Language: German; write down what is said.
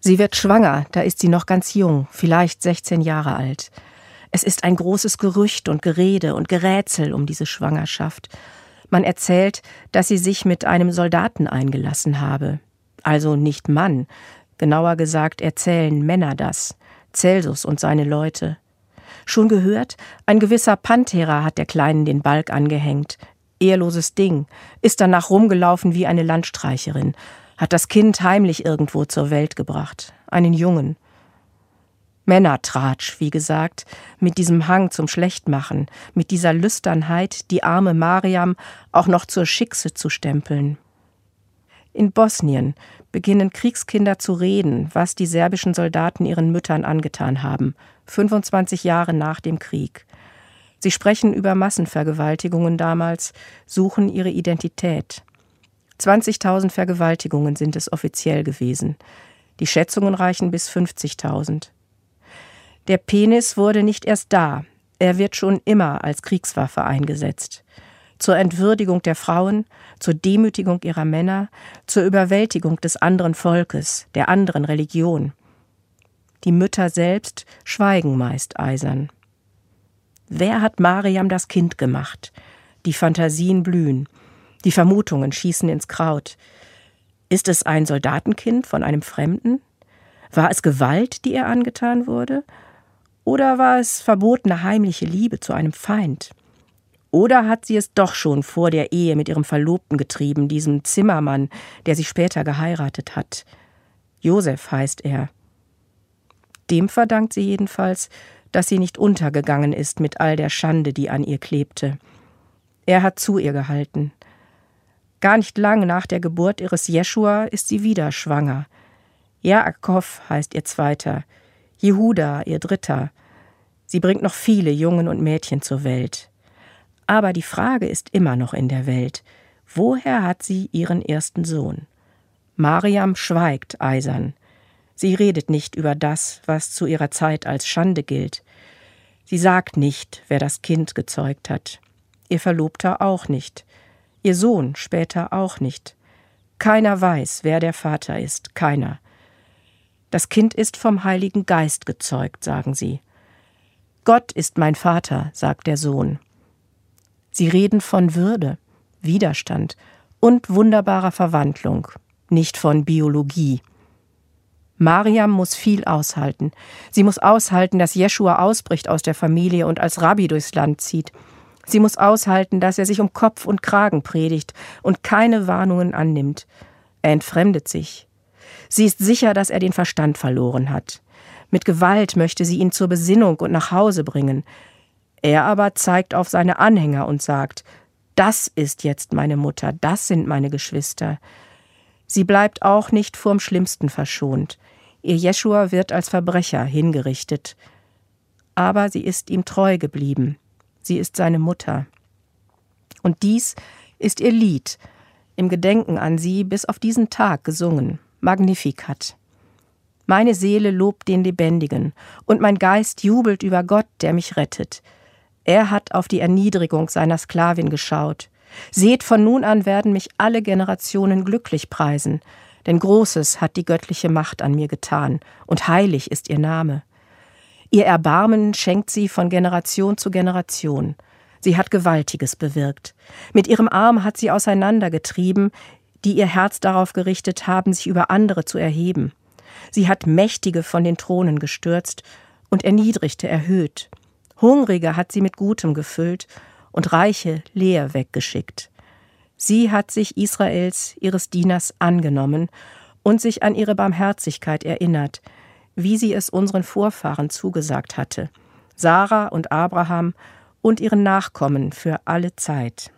Sie wird schwanger, da ist sie noch ganz jung, vielleicht 16 Jahre alt. Es ist ein großes Gerücht und Gerede und Gerätsel um diese Schwangerschaft. Man erzählt, dass sie sich mit einem Soldaten eingelassen habe. Also nicht Mann, genauer gesagt erzählen Männer das, Celsus und seine Leute. Schon gehört, ein gewisser Panthera hat der Kleinen den Balg angehängt. Ehrloses Ding, ist danach rumgelaufen wie eine Landstreicherin, hat das Kind heimlich irgendwo zur Welt gebracht, einen Jungen. Männertratsch, wie gesagt, mit diesem Hang zum Schlechtmachen, mit dieser Lüsternheit, die arme Mariam auch noch zur Schickse zu stempeln. In Bosnien beginnen Kriegskinder zu reden, was die serbischen Soldaten ihren Müttern angetan haben, 25 Jahre nach dem Krieg. Sie sprechen über Massenvergewaltigungen damals, suchen ihre Identität. 20.000 Vergewaltigungen sind es offiziell gewesen. Die Schätzungen reichen bis 50.000. Der Penis wurde nicht erst da, er wird schon immer als Kriegswaffe eingesetzt. Zur Entwürdigung der Frauen, zur Demütigung ihrer Männer, zur Überwältigung des anderen Volkes, der anderen Religion. Die Mütter selbst schweigen meist eisern. Wer hat Mariam das Kind gemacht? Die Phantasien blühen. Die Vermutungen schießen ins Kraut. Ist es ein Soldatenkind von einem Fremden? War es Gewalt, die ihr angetan wurde? Oder war es verbotene heimliche Liebe zu einem Feind? Oder hat sie es doch schon vor der Ehe mit ihrem Verlobten getrieben, diesem Zimmermann, der sie später geheiratet hat? Josef heißt er. Dem verdankt sie jedenfalls, dass sie nicht untergegangen ist mit all der Schande, die an ihr klebte. Er hat zu ihr gehalten. Gar nicht lang nach der Geburt ihres Jeschua ist sie wieder schwanger. Jaakov heißt ihr Zweiter, Jehuda ihr Dritter. Sie bringt noch viele Jungen und Mädchen zur Welt. Aber die Frage ist immer noch in der Welt: Woher hat sie ihren ersten Sohn? Mariam schweigt eisern. Sie redet nicht über das, was zu ihrer Zeit als Schande gilt. Sie sagt nicht, wer das Kind gezeugt hat. Ihr Verlobter auch nicht. Ihr Sohn später auch nicht. Keiner weiß, wer der Vater ist, keiner. Das Kind ist vom Heiligen Geist gezeugt, sagen sie. Gott ist mein Vater, sagt der Sohn. Sie reden von Würde, Widerstand und wunderbarer Verwandlung, nicht von Biologie. Mariam muss viel aushalten. Sie muss aushalten, dass Jeschua ausbricht aus der Familie und als Rabbi durchs Land zieht. Sie muss aushalten, dass er sich um Kopf und Kragen predigt und keine Warnungen annimmt. Er entfremdet sich. Sie ist sicher, dass er den Verstand verloren hat. Mit Gewalt möchte sie ihn zur Besinnung und nach Hause bringen. Er aber zeigt auf seine Anhänger und sagt: Das ist jetzt meine Mutter, das sind meine Geschwister. Sie bleibt auch nicht vorm Schlimmsten verschont. Ihr Jeschua wird als Verbrecher hingerichtet. Aber sie ist ihm treu geblieben. Sie ist seine Mutter. Und dies ist ihr Lied, im Gedenken an sie bis auf diesen Tag gesungen, Magnificat. Meine Seele lobt den Lebendigen, und mein Geist jubelt über Gott, der mich rettet. Er hat auf die Erniedrigung seiner Sklavin geschaut. Seht, von nun an werden mich alle Generationen glücklich preisen, denn Großes hat die göttliche Macht an mir getan, und heilig ist ihr Name. Ihr Erbarmen schenkt sie von Generation zu Generation. Sie hat Gewaltiges bewirkt. Mit ihrem Arm hat sie auseinandergetrieben, die ihr Herz darauf gerichtet haben, sich über andere zu erheben. Sie hat Mächtige von den Thronen gestürzt und Erniedrigte erhöht. Hungrige hat sie mit Gutem gefüllt und Reiche leer weggeschickt. Sie hat sich Israels, ihres Dieners, angenommen und sich an ihre Barmherzigkeit erinnert, wie sie es unseren Vorfahren zugesagt hatte, Sarah und Abraham und ihren Nachkommen für alle Zeit.